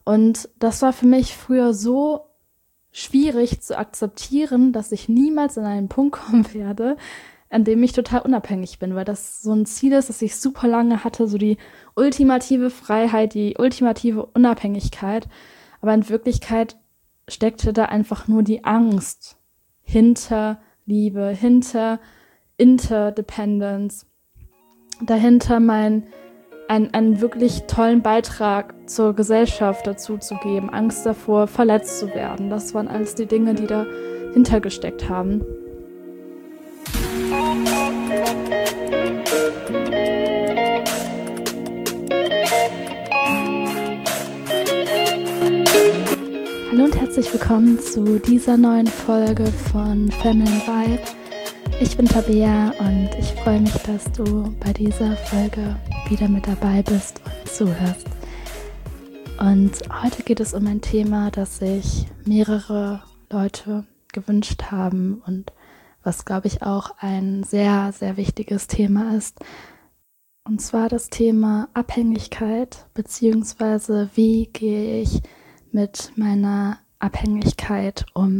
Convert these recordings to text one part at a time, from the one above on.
Und das war für mich früher so schwierig zu akzeptieren, dass ich niemals an einen Punkt kommen werde, an dem ich total unabhängig bin, weil das so ein Ziel ist, das ich super lange hatte, so die ultimative Freiheit, die ultimative Unabhängigkeit. Aber in Wirklichkeit steckte da einfach nur die Angst hinter Liebe, hinter Interdependence, dahinter einen wirklich tollen Beitrag zur Gesellschaft dazu zu geben, Angst davor, verletzt zu werden. Das waren alles die Dinge, die dahinter gesteckt haben. Hallo und herzlich willkommen zu dieser neuen Folge von Feminine Vibe. Ich bin Tabea und ich freue mich, dass du bei dieser Folge wieder mit dabei bist und zuhörst. Und heute geht es um ein Thema, das sich mehrere Leute gewünscht haben und was, glaube ich, auch ein sehr, sehr wichtiges Thema ist. Und zwar das Thema Abhängigkeit, beziehungsweise wie gehe ich mit meiner Abhängigkeit um.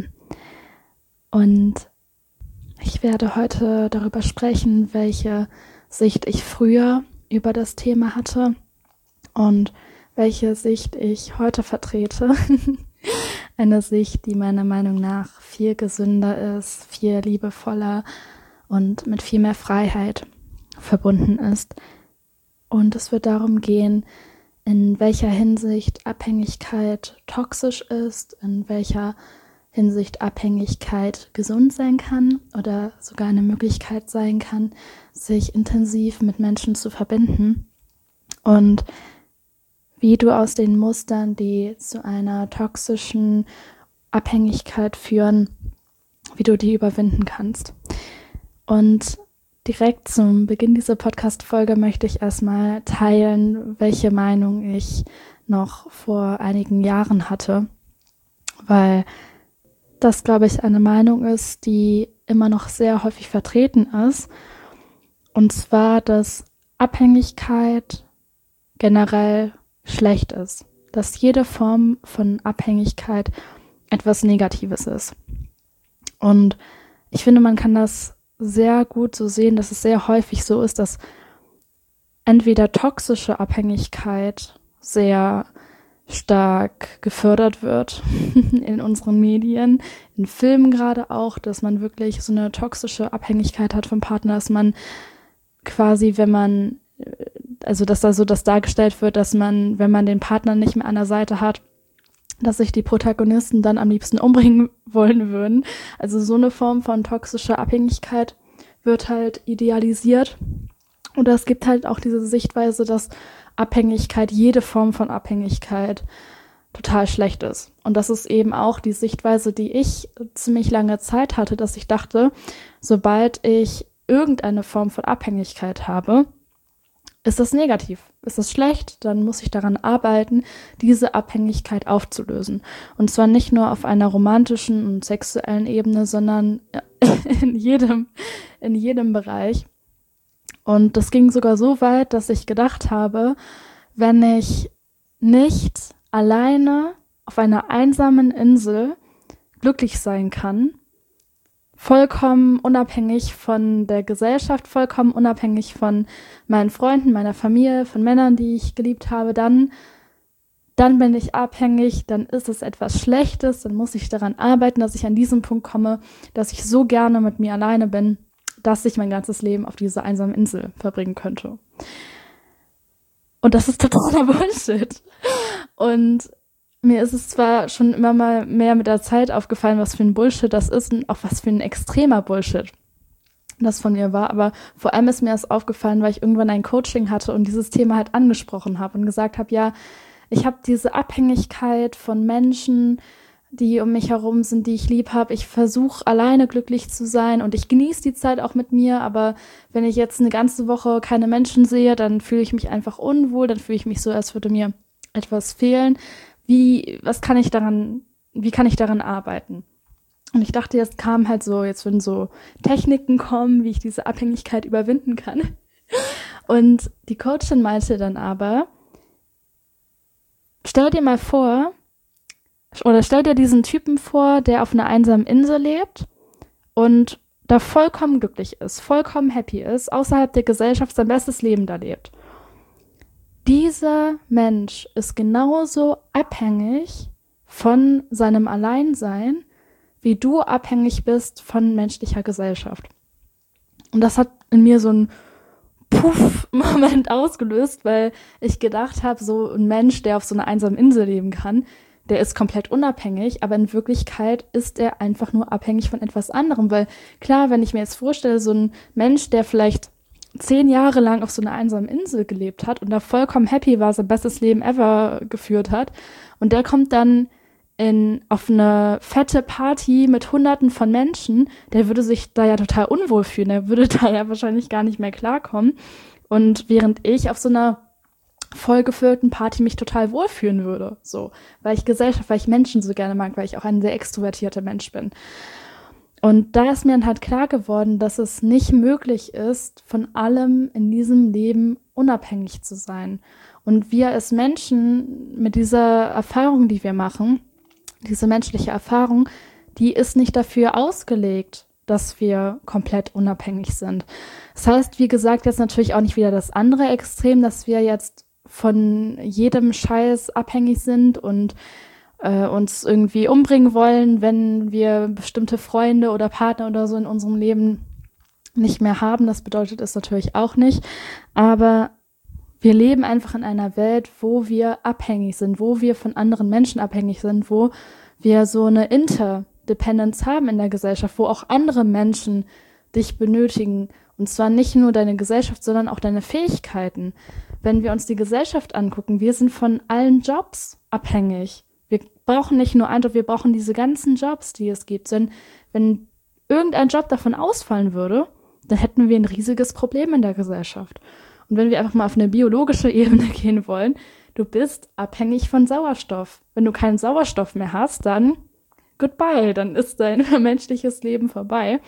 Und ich werde heute darüber sprechen, welche Sicht ich früher über das Thema hatte und welche Sicht ich heute vertrete. Eine Sicht, die meiner Meinung nach viel gesünder ist, viel liebevoller und mit viel mehr Freiheit verbunden ist. Und es wird darum gehen, in welcher Hinsicht Abhängigkeit toxisch ist, in welcher Hinsicht Abhängigkeit gesund sein kann oder sogar eine Möglichkeit sein kann, sich intensiv mit Menschen zu verbinden und wie du aus den Mustern, die zu einer toxischen Abhängigkeit führen, wie du die überwinden kannst. Und direkt zum Beginn dieser Podcast-Folge möchte ich erstmal teilen, welche Meinung ich noch vor einigen Jahren hatte, weil das, glaube ich, eine Meinung ist, die immer noch sehr häufig vertreten ist. Und zwar, dass Abhängigkeit generell schlecht ist. Dass jede Form von Abhängigkeit etwas Negatives ist. Und ich finde, man kann das sehr gut so sehen, dass es sehr häufig so ist, dass entweder toxische Abhängigkeit sehr stark gefördert wird in unseren Medien, in Filmen gerade auch, dass man wirklich so eine toxische Abhängigkeit hat vom Partner, dass man quasi, dass da so das dargestellt wird, dass man, wenn man den Partner nicht mehr an der Seite hat, dass sich die Protagonisten dann am liebsten umbringen wollen würden. Also so eine Form von toxischer Abhängigkeit wird halt idealisiert. Oder es gibt halt auch diese Sichtweise, dass Abhängigkeit, jede Form von Abhängigkeit total schlecht ist. Und das ist eben auch die Sichtweise, die ich ziemlich lange Zeit hatte, dass ich dachte, sobald ich irgendeine Form von Abhängigkeit habe, ist das negativ, ist das schlecht, dann muss ich daran arbeiten, diese Abhängigkeit aufzulösen. Und zwar nicht nur auf einer romantischen und sexuellen Ebene, sondern in jedem Bereich. Und das ging sogar so weit, dass ich gedacht habe, wenn ich nicht alleine auf einer einsamen Insel glücklich sein kann, vollkommen unabhängig von der Gesellschaft, vollkommen unabhängig von meinen Freunden, meiner Familie, von Männern, die ich geliebt habe, dann bin ich abhängig, dann ist es etwas Schlechtes, dann muss ich daran arbeiten, dass ich an diesen Punkt komme, dass ich so gerne mit mir alleine bin, dass ich mein ganzes Leben auf dieser einsamen Insel verbringen könnte. Und das ist totaler Bullshit. Und mir ist es zwar schon immer mal mehr mit der Zeit aufgefallen, was für ein Bullshit das ist und auch was für ein extremer Bullshit das von mir war, aber vor allem ist mir das aufgefallen, weil ich irgendwann ein Coaching hatte und dieses Thema halt angesprochen habe und gesagt habe, ja, ich habe diese Abhängigkeit von Menschen, die um mich herum sind, die ich lieb habe. Ich versuche alleine glücklich zu sein und ich genieße die Zeit auch mit mir, aber wenn ich jetzt eine ganze Woche keine Menschen sehe, dann fühle ich mich einfach unwohl, dann fühle ich mich so, als würde mir etwas fehlen. Wie kann ich daran arbeiten? Und ich dachte, jetzt würden so Techniken kommen, wie ich diese Abhängigkeit überwinden kann. Und die Coachin meinte dann aber, stell dir mal vor, oder stell dir diesen Typen vor, der auf einer einsamen Insel lebt und da vollkommen glücklich ist, vollkommen happy ist, außerhalb der Gesellschaft sein bestes Leben da lebt. Dieser Mensch ist genauso abhängig von seinem Alleinsein, wie du abhängig bist von menschlicher Gesellschaft. Und das hat in mir so einen Puff-Moment ausgelöst, weil ich gedacht habe, so ein Mensch, der auf so einer einsamen Insel leben kann, der ist komplett unabhängig, aber in Wirklichkeit ist er einfach nur abhängig von etwas anderem, weil klar, wenn ich mir jetzt vorstelle, so ein Mensch, der vielleicht 10 Jahre lang auf so einer einsamen Insel gelebt hat und da vollkommen happy war, sein bestes Leben ever geführt hat und der kommt dann auf eine fette Party mit Hunderten von Menschen, der würde sich da ja total unwohl fühlen, der würde da ja wahrscheinlich gar nicht mehr klarkommen. Und während ich auf so einer vollgefüllten Party mich total wohlfühlen würde, so, weil ich Menschen so gerne mag, weil ich auch ein sehr extrovertierter Mensch bin. Und da ist mir dann halt klar geworden, dass es nicht möglich ist, von allem in diesem Leben unabhängig zu sein. Und wir als Menschen mit dieser Erfahrung, die wir machen, diese menschliche Erfahrung, die ist nicht dafür ausgelegt, dass wir komplett unabhängig sind. Das heißt, wie gesagt, jetzt natürlich auch nicht wieder das andere Extrem, dass wir jetzt von jedem Scheiß abhängig sind und uns irgendwie umbringen wollen, wenn wir bestimmte Freunde oder Partner oder so in unserem Leben nicht mehr haben. Das bedeutet es natürlich auch nicht. Aber wir leben einfach in einer Welt, wo wir abhängig sind, wo wir von anderen Menschen abhängig sind, wo wir so eine Interdependence haben in der Gesellschaft, wo auch andere Menschen dich benötigen. Und zwar nicht nur deine Gesellschaft, sondern auch deine Fähigkeiten. Wenn wir uns die Gesellschaft angucken, wir sind von allen Jobs abhängig. Wir brauchen nicht nur einen Job, wir brauchen diese ganzen Jobs, die es gibt. Denn wenn irgendein Job davon ausfallen würde, dann hätten wir ein riesiges Problem in der Gesellschaft. Und wenn wir einfach mal auf eine biologische Ebene gehen wollen, du bist abhängig von Sauerstoff. Wenn du keinen Sauerstoff mehr hast, dann goodbye, dann ist dein menschliches Leben vorbei.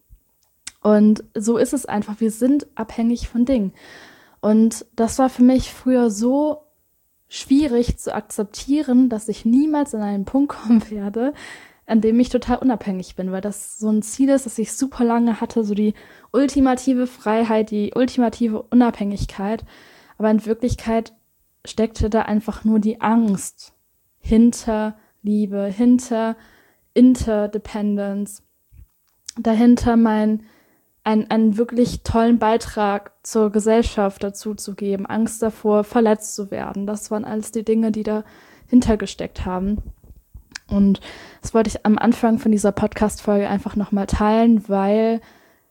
Und so ist es einfach, wir sind abhängig von Dingen. Und das war für mich früher so schwierig zu akzeptieren, dass ich niemals an einen Punkt kommen werde, an dem ich total unabhängig bin, weil das so ein Ziel ist, das ich super lange hatte, so die ultimative Freiheit, die ultimative Unabhängigkeit. Aber in Wirklichkeit steckte da einfach nur die Angst hinter Liebe, hinter Interdependence, dahinter einen wirklich tollen Beitrag zur Gesellschaft dazu zu geben, Angst davor, verletzt zu werden. Das waren alles die Dinge, die dahinter gesteckt haben. Und das wollte ich am Anfang von dieser Podcast-Folge einfach nochmal teilen, weil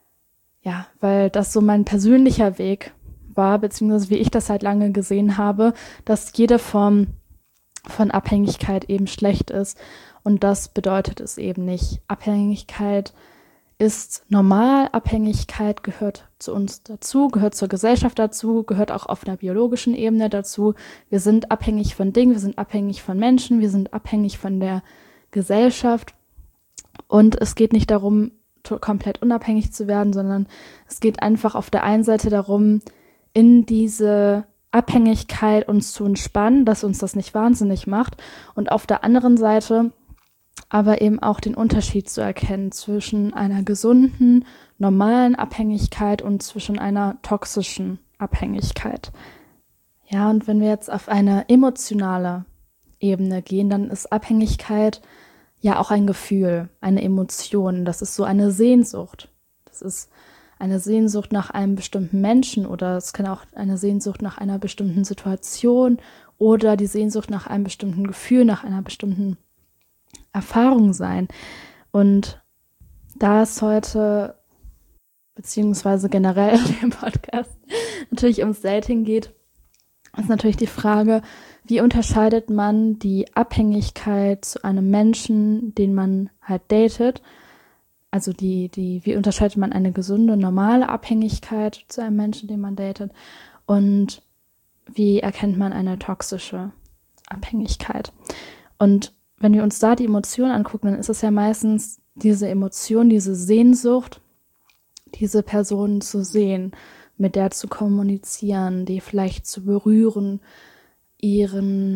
das so mein persönlicher Weg war, beziehungsweise wie ich das halt lange gesehen habe, dass jede Form von Abhängigkeit eben schlecht ist. Und das bedeutet es eben nicht. Abhängigkeit ist normal, Abhängigkeit gehört zu uns dazu, gehört zur Gesellschaft dazu, gehört auch auf einer biologischen Ebene dazu. Wir sind abhängig von Dingen, wir sind abhängig von Menschen, wir sind abhängig von der Gesellschaft. Und es geht nicht darum, komplett unabhängig zu werden, sondern es geht einfach auf der einen Seite darum, in diese Abhängigkeit uns zu entspannen, dass uns das nicht wahnsinnig macht. Und auf der anderen Seite aber eben auch den Unterschied zu erkennen zwischen einer gesunden, normalen Abhängigkeit und zwischen einer toxischen Abhängigkeit. Ja, und wenn wir jetzt auf eine emotionale Ebene gehen, dann ist Abhängigkeit ja auch ein Gefühl, eine Emotion. Das ist so eine Sehnsucht. Das ist eine Sehnsucht nach einem bestimmten Menschen oder es kann auch eine Sehnsucht nach einer bestimmten Situation oder die Sehnsucht nach einem bestimmten Gefühl, nach einer bestimmten Erfahrung sein. Und da es heute, beziehungsweise generell im Podcast, natürlich ums Dating geht, ist natürlich die Frage, wie unterscheidet man die Abhängigkeit zu einem Menschen, den man halt datet? Also wie unterscheidet man eine gesunde, normale Abhängigkeit zu einem Menschen, den man datet? Und wie erkennt man eine toxische Abhängigkeit? Und wenn wir uns da die Emotionen angucken, dann ist es ja meistens diese Emotion, diese Sehnsucht, diese Person zu sehen, mit der zu kommunizieren, die vielleicht zu berühren, ihren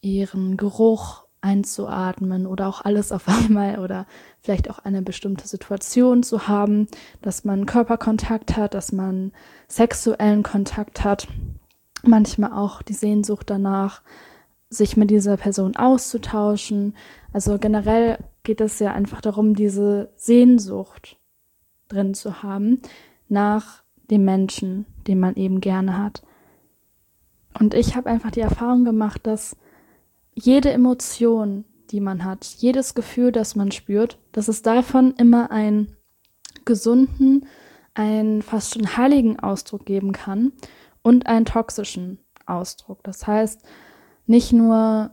ihren Geruch einzuatmen oder auch alles auf einmal oder vielleicht auch eine bestimmte Situation zu haben, dass man Körperkontakt hat, dass man sexuellen Kontakt hat, manchmal auch die Sehnsucht danach, sich mit dieser Person auszutauschen. Also generell geht es ja einfach darum, diese Sehnsucht drin zu haben nach dem Menschen, den man eben gerne hat. Und ich habe einfach die Erfahrung gemacht, dass jede Emotion, die man hat, jedes Gefühl, das man spürt, dass es davon immer einen gesunden, einen fast schon heiligen Ausdruck geben kann und einen toxischen Ausdruck. Das heißt, nicht nur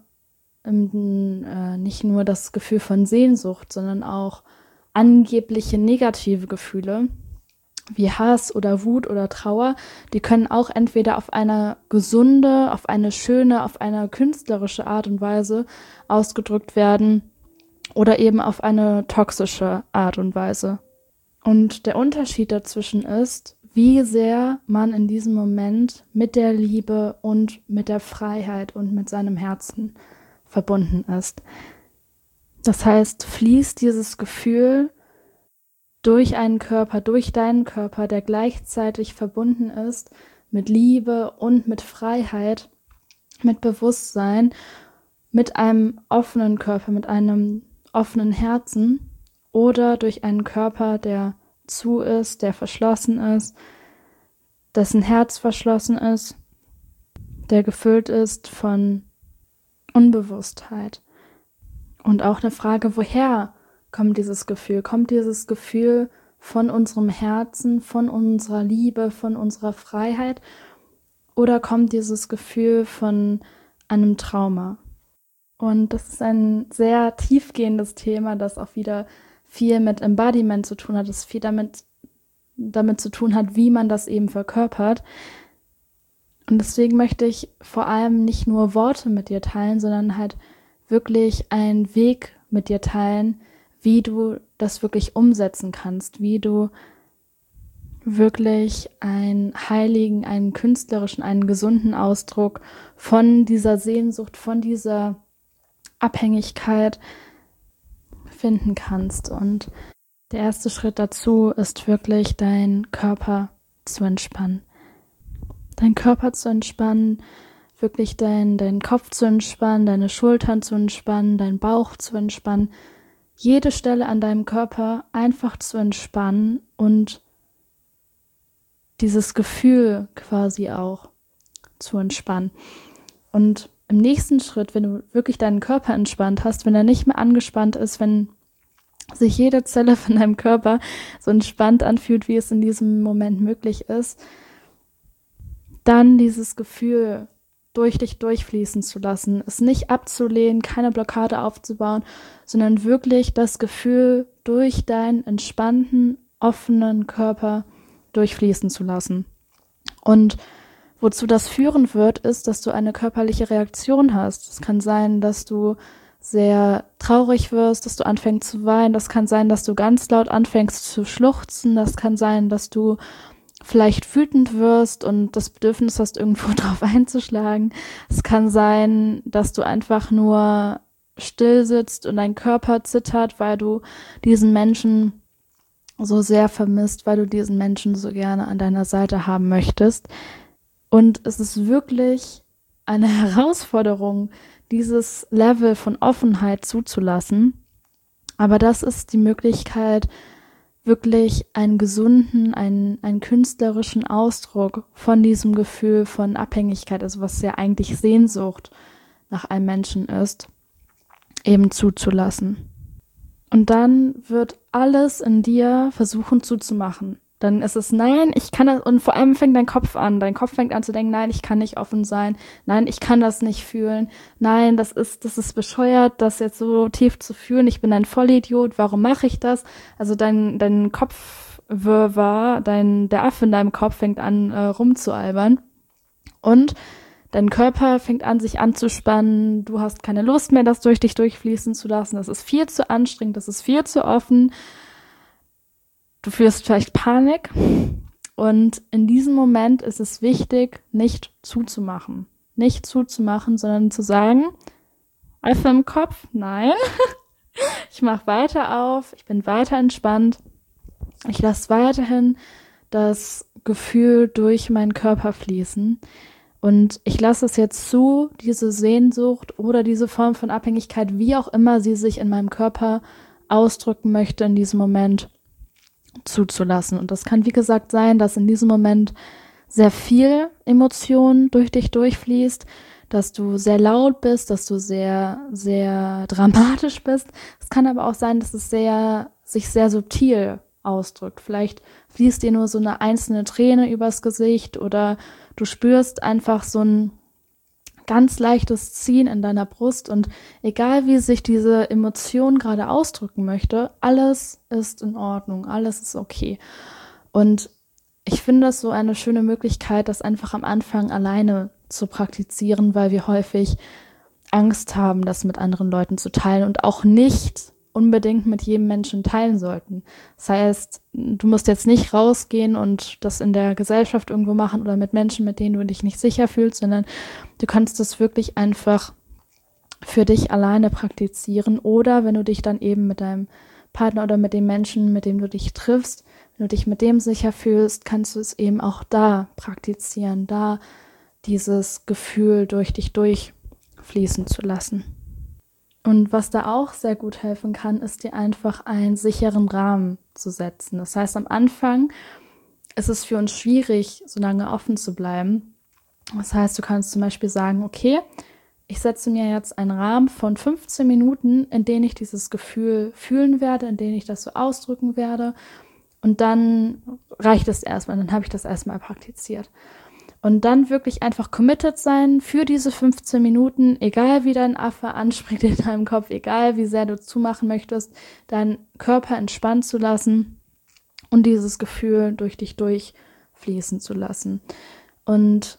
das Gefühl von Sehnsucht, sondern auch angebliche negative Gefühle wie Hass oder Wut oder Trauer, die können auch entweder auf eine gesunde, auf eine schöne, auf eine künstlerische Art und Weise ausgedrückt werden oder eben auf eine toxische Art und Weise. Und der Unterschied dazwischen ist, wie sehr man in diesem Moment mit der Liebe und mit der Freiheit und mit seinem Herzen verbunden ist. Das heißt, fließt dieses Gefühl durch einen Körper, durch deinen Körper, der gleichzeitig verbunden ist mit Liebe und mit Freiheit, mit Bewusstsein, mit einem offenen Körper, mit einem offenen Herzen oder durch einen Körper, der zu ist, der verschlossen ist, dessen Herz verschlossen ist, der gefüllt ist von Unbewusstheit. Und auch eine Frage, woher kommt dieses Gefühl? Kommt dieses Gefühl von unserem Herzen, von unserer Liebe, von unserer Freiheit? Oder kommt dieses Gefühl von einem Trauma? Und das ist ein sehr tiefgehendes Thema, das auch wieder viel mit Embodiment zu tun hat, das viel damit zu tun hat, wie man das eben verkörpert. Und deswegen möchte ich vor allem nicht nur Worte mit dir teilen, sondern halt wirklich einen Weg mit dir teilen, wie du das wirklich umsetzen kannst, wie du wirklich einen heiligen, einen künstlerischen, einen gesunden Ausdruck von dieser Sehnsucht, von dieser Abhängigkeit finden kannst. Und der erste Schritt dazu ist wirklich, deinen Körper zu entspannen. Deinen Körper zu entspannen, wirklich deinen Kopf zu entspannen, deine Schultern zu entspannen, deinen Bauch zu entspannen, jede Stelle an deinem Körper einfach zu entspannen und dieses Gefühl quasi auch zu entspannen. Und im nächsten Schritt, wenn du wirklich deinen Körper entspannt hast, wenn er nicht mehr angespannt ist, wenn sich jede Zelle von deinem Körper so entspannt anfühlt, wie es in diesem Moment möglich ist, dann dieses Gefühl durch dich durchfließen zu lassen, es nicht abzulehnen, keine Blockade aufzubauen, sondern wirklich das Gefühl durch deinen entspannten, offenen Körper durchfließen zu lassen. Und wozu das führen wird, ist, dass du eine körperliche Reaktion hast. Es kann sein, dass du sehr traurig wirst, dass du anfängst zu weinen. Das kann sein, dass du ganz laut anfängst zu schluchzen. Das kann sein, dass du vielleicht wütend wirst und das Bedürfnis hast, irgendwo drauf einzuschlagen. Es kann sein, dass du einfach nur still sitzt und dein Körper zittert, weil du diesen Menschen so sehr vermisst, weil du diesen Menschen so gerne an deiner Seite haben möchtest. Und es ist wirklich eine Herausforderung, dieses Level von Offenheit zuzulassen. Aber das ist die Möglichkeit, wirklich einen gesunden, einen künstlerischen Ausdruck von diesem Gefühl von Abhängigkeit, also was ja eigentlich Sehnsucht nach einem Menschen ist, eben zuzulassen. Und dann wird alles in dir versuchen zuzumachen. Dann ist es, nein, ich kann das, und vor allem fängt dein Kopf an zu denken, nein, ich kann nicht offen sein, nein, ich kann das nicht fühlen, nein, das ist bescheuert, das jetzt so tief zu fühlen, ich bin ein Vollidiot, warum mache ich das? Also dein Kopfwirrwarr, der Affe in deinem Kopf fängt an rumzualbern und dein Körper fängt an, sich anzuspannen, du hast keine Lust mehr, das durch dich durchfließen zu lassen, das ist viel zu anstrengend, das ist viel zu offen. Du fühlst vielleicht Panik und in diesem Moment ist es wichtig, nicht zuzumachen, sondern zu sagen, Einfach im Kopf? Nein. Ich mache weiter auf, ich bin weiter entspannt. Ich lasse weiterhin das Gefühl durch meinen Körper fließen. Und ich lasse es jetzt zu, diese Sehnsucht oder diese Form von Abhängigkeit, wie auch immer sie sich in meinem Körper ausdrücken möchte, in diesem Moment zuzulassen. Und das kann, wie gesagt, sein, dass in diesem Moment sehr viel Emotion durch dich durchfließt, dass du sehr laut bist, dass du sehr, sehr dramatisch bist. Es kann aber auch sein, dass es sich sehr subtil ausdrückt. Vielleicht fließt dir nur so eine einzelne Träne übers Gesicht oder du spürst einfach so ein ganz leichtes Ziehen in deiner Brust und egal wie sich diese Emotion gerade ausdrücken möchte, alles ist in Ordnung, alles ist okay. Und ich finde es so eine schöne Möglichkeit, das einfach am Anfang alleine zu praktizieren, weil wir häufig Angst haben, das mit anderen Leuten zu teilen und auch nicht unbedingt mit jedem Menschen teilen sollten. Das heißt, du musst jetzt nicht rausgehen und das in der Gesellschaft irgendwo machen oder mit Menschen, mit denen du dich nicht sicher fühlst, sondern du kannst das wirklich einfach für dich alleine praktizieren oder wenn du dich dann eben mit deinem Partner oder mit dem Menschen, mit dem du dich triffst, wenn du dich mit dem sicher fühlst, kannst du es eben auch da praktizieren, da dieses Gefühl durch dich durchfließen zu lassen. Und was da auch sehr gut helfen kann, ist dir einfach einen sicheren Rahmen zu setzen. Das heißt, am Anfang ist es für uns schwierig, so lange offen zu bleiben. Das heißt, du kannst zum Beispiel sagen, okay, ich setze mir jetzt einen Rahmen von 15 Minuten, in denen ich dieses Gefühl fühlen werde, in denen ich das so ausdrücken werde. Und dann reicht es erstmal, dann habe ich das erstmal praktiziert. Und dann wirklich einfach committed sein für diese 15 Minuten, egal wie dein Affe anspringt in deinem Kopf, egal wie sehr du zumachen möchtest, deinen Körper entspannt zu lassen und dieses Gefühl durch dich durchfließen zu lassen. Und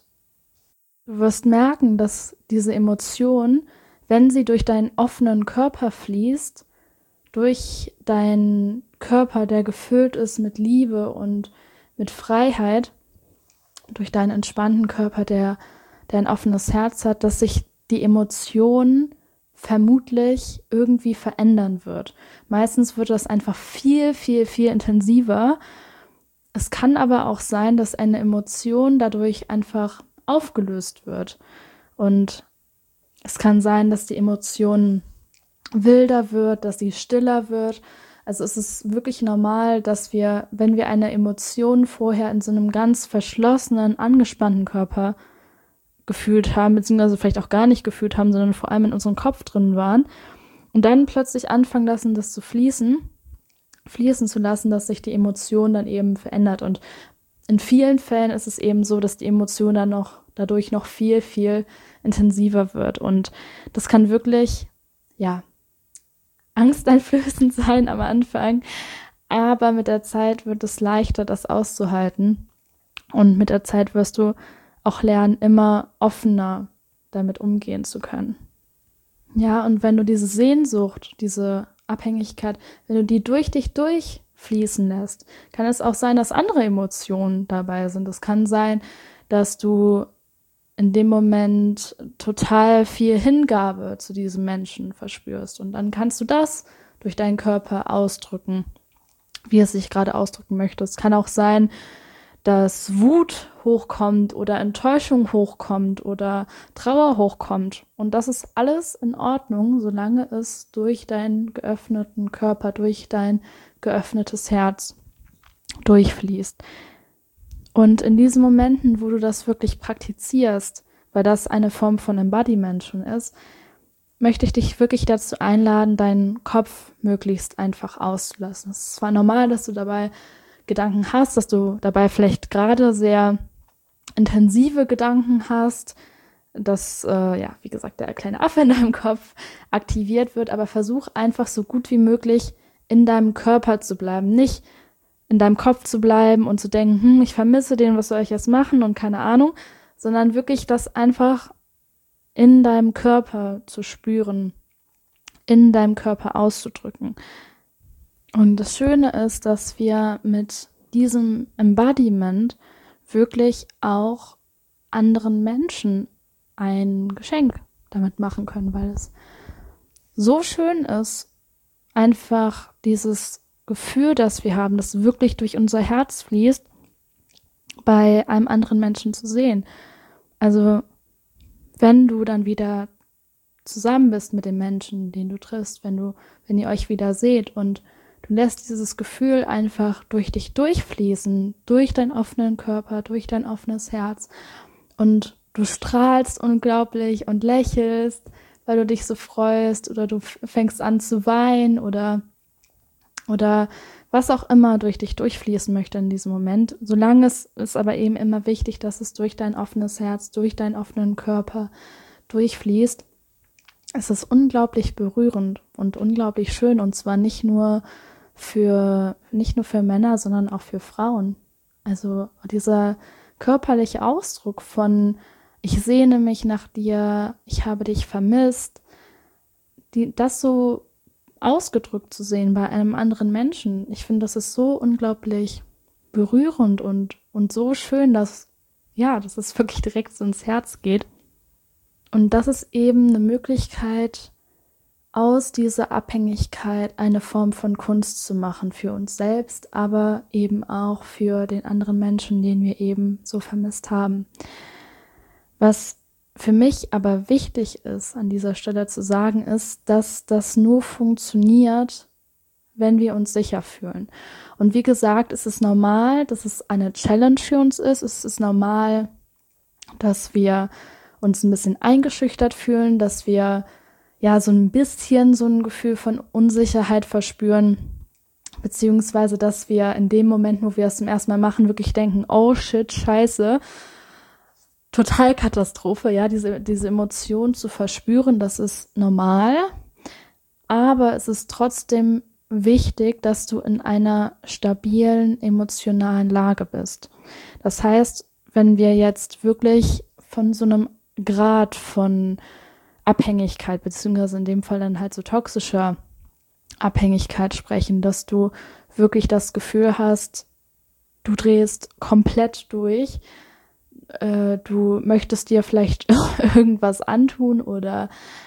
du wirst merken, dass diese Emotion, wenn sie durch deinen offenen Körper fließt, durch deinen Körper, der gefüllt ist mit Liebe und mit Freiheit, durch deinen entspannten Körper, der ein offenes Herz hat, dass sich die Emotion vermutlich irgendwie verändern wird. Meistens wird das einfach viel, viel, viel intensiver. Es kann aber auch sein, dass eine Emotion dadurch einfach aufgelöst wird. Und es kann sein, dass die Emotion wilder wird, dass sie stiller wird. Also es ist wirklich normal, dass wir, wenn wir eine Emotion vorher in so einem ganz verschlossenen, angespannten Körper gefühlt haben, beziehungsweise vielleicht auch gar nicht gefühlt haben, sondern vor allem in unserem Kopf drin waren und dann plötzlich anfangen lassen, das zu fließen zu lassen, dass sich die Emotion dann eben verändert. Und in vielen Fällen ist es eben so, dass die Emotion dann dadurch noch viel, viel intensiver wird. Und das kann wirklich, angsteinflößend sein am Anfang, aber mit der Zeit wird es leichter, das auszuhalten und mit der Zeit wirst du auch lernen, immer offener damit umgehen zu können. Ja, und wenn du diese Sehnsucht, diese Abhängigkeit, wenn du die durch dich durchfließen lässt, kann es auch sein, dass andere Emotionen dabei sind. Es kann sein, dass du in dem Moment total viel Hingabe zu diesem Menschen verspürst. Und dann kannst du das durch deinen Körper ausdrücken, wie es sich gerade ausdrücken möchte. Es kann auch sein, dass Wut hochkommt oder Enttäuschung hochkommt oder Trauer hochkommt. Und das ist alles in Ordnung, solange es durch deinen geöffneten Körper, durch dein geöffnetes Herz durchfließt. Und in diesen Momenten, wo du das wirklich praktizierst, weil das eine Form von Embodiment schon ist, möchte ich dich wirklich dazu einladen, deinen Kopf möglichst einfach auszulassen. Es ist zwar normal, dass du dabei Gedanken hast, dass du dabei vielleicht gerade sehr intensive Gedanken hast, dass, wie gesagt, der kleine Affe in deinem Kopf aktiviert wird, aber versuch einfach so gut wie möglich in deinem Körper zu bleiben, nicht in deinem Kopf zu bleiben und zu denken, ich vermisse den, was soll ich jetzt machen und keine Ahnung, sondern wirklich das einfach in deinem Körper zu spüren, in deinem Körper auszudrücken. Und das Schöne ist, dass wir mit diesem Embodiment wirklich auch anderen Menschen ein Geschenk damit machen können, weil es so schön ist, einfach dieses Gefühl, das wir haben, das wirklich durch unser Herz fließt, bei einem anderen Menschen zu sehen. Also wenn du dann wieder zusammen bist mit dem Menschen, den du triffst, wenn ihr euch wieder seht und du lässt dieses Gefühl einfach durch dich durchfließen, durch deinen offenen Körper, durch dein offenes Herz und du strahlst unglaublich und lächelst, weil du dich so freust oder du fängst an zu weinen oder was auch immer durch dich durchfließen möchte in diesem Moment. Solange es ist aber eben immer wichtig, dass es durch dein offenes Herz, durch deinen offenen Körper durchfließt. Es ist unglaublich berührend und unglaublich schön und zwar nicht nur für Männer, sondern auch für Frauen. Also dieser körperliche Ausdruck von ich sehne mich nach dir, ich habe dich vermisst, das so ausgedrückt zu sehen bei einem anderen Menschen. Ich finde, das ist so unglaublich berührend und so schön, dass es wirklich direkt so ins Herz geht. Und das ist eben eine Möglichkeit, aus dieser Abhängigkeit eine Form von Kunst zu machen für uns selbst, aber eben auch für den anderen Menschen, den wir eben so vermisst haben. Was für mich aber wichtig ist, an dieser Stelle zu sagen, ist, dass das nur funktioniert, wenn wir uns sicher fühlen. Und wie gesagt, es ist normal, dass es eine Challenge für uns ist. Es ist normal, dass wir uns ein bisschen eingeschüchtert fühlen, dass wir ja so ein bisschen so ein Gefühl von Unsicherheit verspüren, beziehungsweise dass wir in dem Moment, wo wir es zum ersten Mal machen, wirklich denken, oh shit, scheiße, total Katastrophe, ja, diese Emotion zu verspüren, das ist normal, aber es ist trotzdem wichtig, dass du in einer stabilen emotionalen Lage bist. Das heißt, wenn wir jetzt wirklich von so einem Grad von Abhängigkeit, beziehungsweise in dem Fall dann halt so toxischer Abhängigkeit sprechen, dass du wirklich das Gefühl hast, du drehst komplett durch, du möchtest dir vielleicht irgendwas antun oder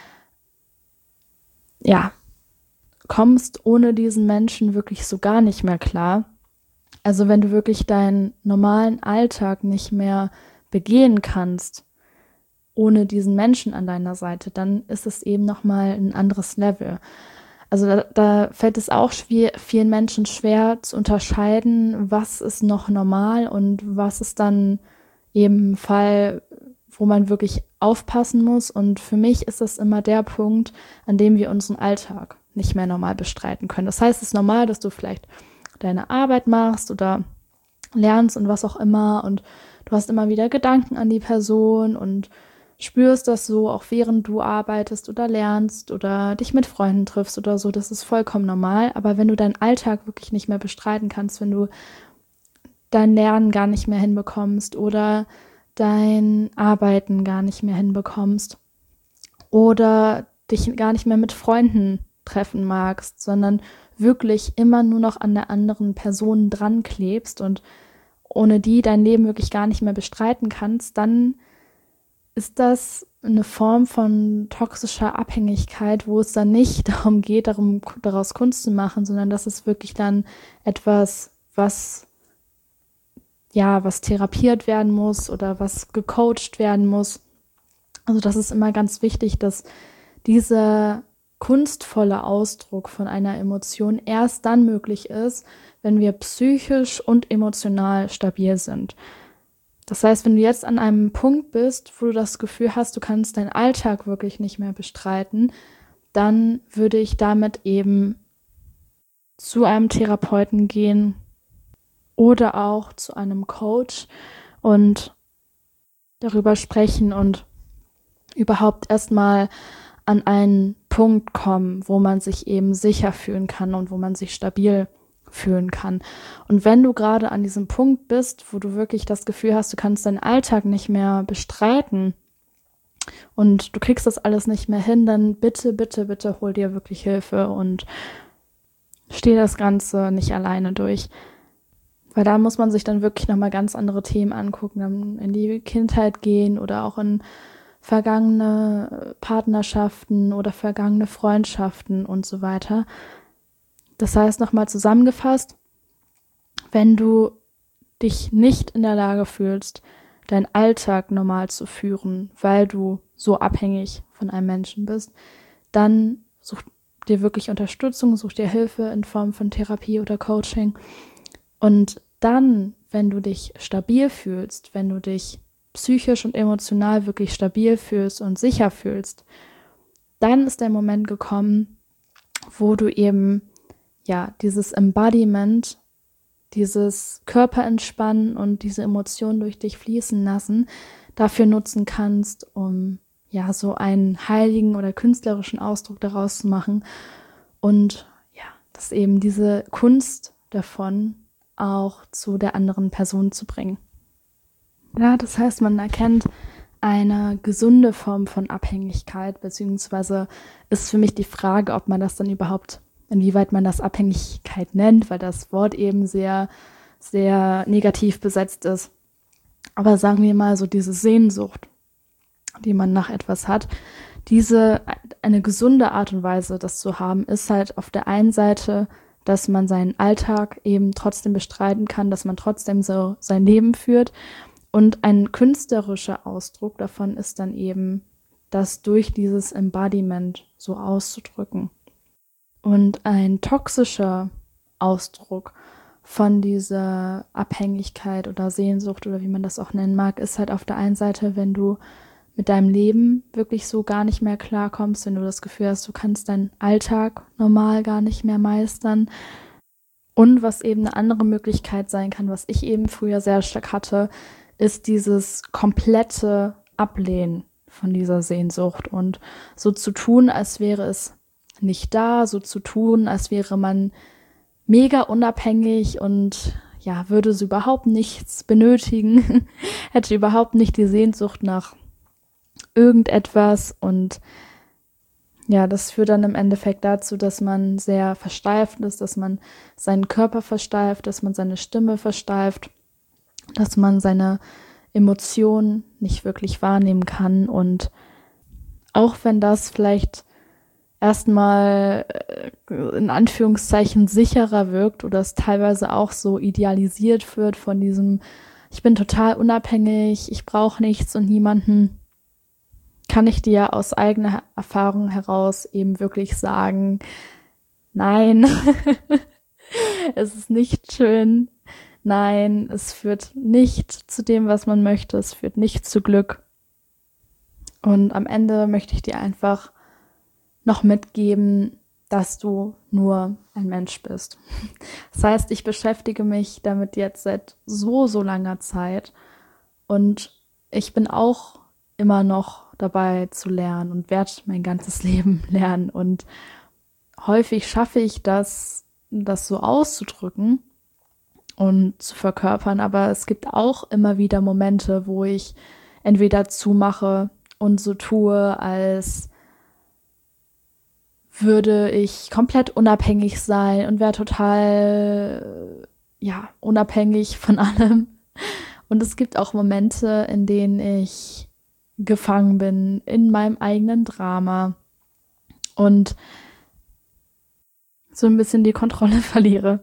ja, kommst ohne diesen Menschen wirklich so gar nicht mehr klar. Also wenn du wirklich deinen normalen Alltag nicht mehr begehen kannst, ohne diesen Menschen an deiner Seite, dann ist es eben nochmal ein anderes Level. Also da fällt es auch vielen Menschen schwer zu unterscheiden, was ist noch normal und was ist dann eben ein Fall, wo man wirklich aufpassen muss. Und für mich ist das immer der Punkt, an dem wir unseren Alltag nicht mehr normal bestreiten können. Das heißt, es ist normal, dass du vielleicht deine Arbeit machst oder lernst und was auch immer und du hast immer wieder Gedanken an die Person und spürst das so, auch während du arbeitest oder lernst oder dich mit Freunden triffst oder so, das ist vollkommen normal. Aber wenn du deinen Alltag wirklich nicht mehr bestreiten kannst, wenn du dein Lernen gar nicht mehr hinbekommst oder dein Arbeiten gar nicht mehr hinbekommst oder dich gar nicht mehr mit Freunden treffen magst, sondern wirklich immer nur noch an der anderen Person dran klebst und ohne die dein Leben wirklich gar nicht mehr bestreiten kannst, dann ist das eine Form von toxischer Abhängigkeit, wo es dann nicht darum geht, daraus Kunst zu machen, sondern das ist wirklich dann etwas, was therapiert werden muss oder was gecoacht werden muss. Also das ist immer ganz wichtig, dass dieser kunstvolle Ausdruck von einer Emotion erst dann möglich ist, wenn wir psychisch und emotional stabil sind. Das heißt, wenn du jetzt an einem Punkt bist, wo du das Gefühl hast, du kannst deinen Alltag wirklich nicht mehr bestreiten, dann würde ich damit eben zu einem Therapeuten gehen oder auch zu einem Coach und darüber sprechen und überhaupt erstmal an einen Punkt kommen, wo man sich eben sicher fühlen kann und wo man sich stabil fühlen kann. Und wenn du gerade an diesem Punkt bist, wo du wirklich das Gefühl hast, du kannst deinen Alltag nicht mehr bestreiten und du kriegst das alles nicht mehr hin, dann bitte, bitte, bitte hol dir wirklich Hilfe und steh das Ganze nicht alleine durch. Weil da muss man sich dann wirklich nochmal ganz andere Themen angucken, dann in die Kindheit gehen oder auch in vergangene Partnerschaften oder vergangene Freundschaften und so weiter. Das heißt, nochmal zusammengefasst, wenn du dich nicht in der Lage fühlst, deinen Alltag normal zu führen, weil du so abhängig von einem Menschen bist, dann such dir wirklich Unterstützung, such dir Hilfe in Form von Therapie oder Coaching. Und dann, wenn du dich stabil fühlst, wenn du dich psychisch und emotional wirklich stabil fühlst und sicher fühlst, dann ist der Moment gekommen, wo du eben dieses Embodiment, dieses Körperentspannen und diese Emotionen durch dich fließen lassen, dafür nutzen kannst, um so einen heiligen oder künstlerischen Ausdruck daraus zu machen und dass eben diese Kunst davon auch zu der anderen Person zu bringen. Ja, das heißt, man erkennt eine gesunde Form von Abhängigkeit, beziehungsweise ist für mich die Frage, ob man das dann überhaupt, inwieweit man das Abhängigkeit nennt, weil das Wort eben sehr, sehr negativ besetzt ist. Aber sagen wir mal so diese Sehnsucht, die man nach etwas hat, eine gesunde Art und Weise, das zu haben, ist halt auf der einen Seite, dass man seinen Alltag eben trotzdem bestreiten kann, dass man trotzdem so sein Leben führt. Und ein künstlerischer Ausdruck davon ist dann eben, das durch dieses Embodiment so auszudrücken. Und ein toxischer Ausdruck von dieser Abhängigkeit oder Sehnsucht oder wie man das auch nennen mag, ist halt auf der einen Seite, wenn du mit deinem Leben wirklich so gar nicht mehr klarkommst, wenn du das Gefühl hast, du kannst deinen Alltag normal gar nicht mehr meistern. Und was eben eine andere Möglichkeit sein kann, was ich eben früher sehr stark hatte, ist dieses komplette Ablehnen von dieser Sehnsucht und so zu tun, als wäre es nicht da, so zu tun, als wäre man mega unabhängig und würde so überhaupt nichts benötigen, hätte überhaupt nicht die Sehnsucht nach irgendetwas und das führt dann im Endeffekt dazu, dass man sehr versteift ist, dass man seinen Körper versteift, dass man seine Stimme versteift, dass man seine Emotionen nicht wirklich wahrnehmen kann und auch wenn das vielleicht erstmal in Anführungszeichen sicherer wirkt oder es teilweise auch so idealisiert wird von diesem, ich bin total unabhängig, ich brauche nichts und niemanden, kann ich dir aus eigener Erfahrung heraus eben wirklich sagen, nein, es ist nicht schön, nein, es führt nicht zu dem, was man möchte, es führt nicht zu Glück. Und am Ende möchte ich dir einfach noch mitgeben, dass du nur ein Mensch bist. Das heißt, ich beschäftige mich damit jetzt seit so langer Zeit und ich bin auch immer noch dabei zu lernen und werde mein ganzes Leben lernen und häufig schaffe ich das so auszudrücken und zu verkörpern, aber es gibt auch immer wieder Momente, wo ich entweder zumache und so tue, als würde ich komplett unabhängig sein und wäre total, unabhängig von allem. Und es gibt auch Momente, in denen ich gefangen bin in meinem eigenen Drama und so ein bisschen die Kontrolle verliere.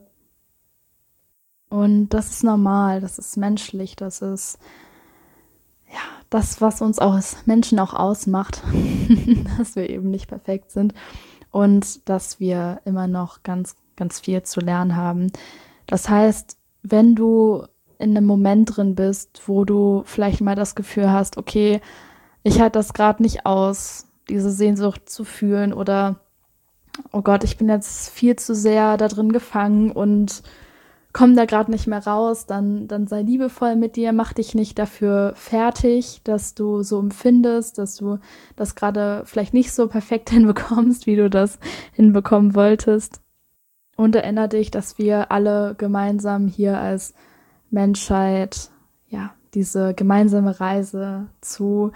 Und das ist normal, das ist menschlich, das ist das, was uns als Menschen auch ausmacht, dass wir eben nicht perfekt sind und dass wir immer noch ganz, ganz viel zu lernen haben. Das heißt, wenn du in einem Moment drin bist, wo du vielleicht mal das Gefühl hast, okay, ich halte das gerade nicht aus, diese Sehnsucht zu fühlen oder oh Gott, ich bin jetzt viel zu sehr da drin gefangen und komme da gerade nicht mehr raus, dann sei liebevoll mit dir, mach dich nicht dafür fertig, dass du so empfindest, dass du das gerade vielleicht nicht so perfekt hinbekommst, wie du das hinbekommen wolltest. Und erinnere dich, dass wir alle gemeinsam hier als Menschheit, diese gemeinsame Reise zu,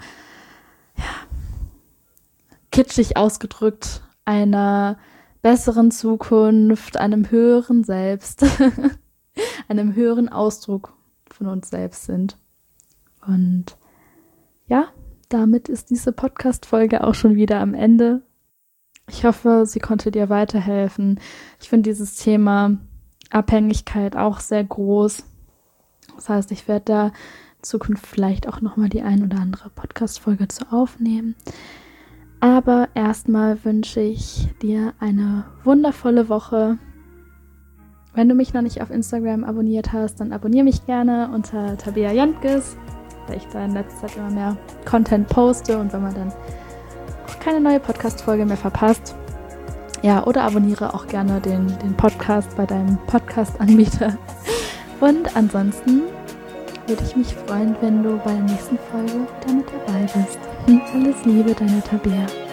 kitschig ausgedrückt, einer besseren Zukunft, einem höheren Selbst, einem höheren Ausdruck von uns selbst sind. Und damit ist diese Podcast-Folge auch schon wieder am Ende. Ich hoffe, sie konnte dir weiterhelfen. Ich finde dieses Thema Abhängigkeit auch sehr groß. Das heißt, ich werde da in Zukunft vielleicht auch nochmal die ein oder andere Podcast-Folge zu aufnehmen. Aber erstmal wünsche ich dir eine wundervolle Woche. Wenn du mich noch nicht auf Instagram abonniert hast, dann abonniere mich gerne unter Tabea Jantges, weil ich da in letzter Zeit immer mehr Content poste und wenn man dann auch keine neue Podcast-Folge mehr verpasst. Ja, oder abonniere auch gerne den Podcast bei deinem Podcast-Anbieter. Und ansonsten würde ich mich freuen, wenn du bei der nächsten Folge wieder mit dabei bist. Alles Liebe, deine Tabea.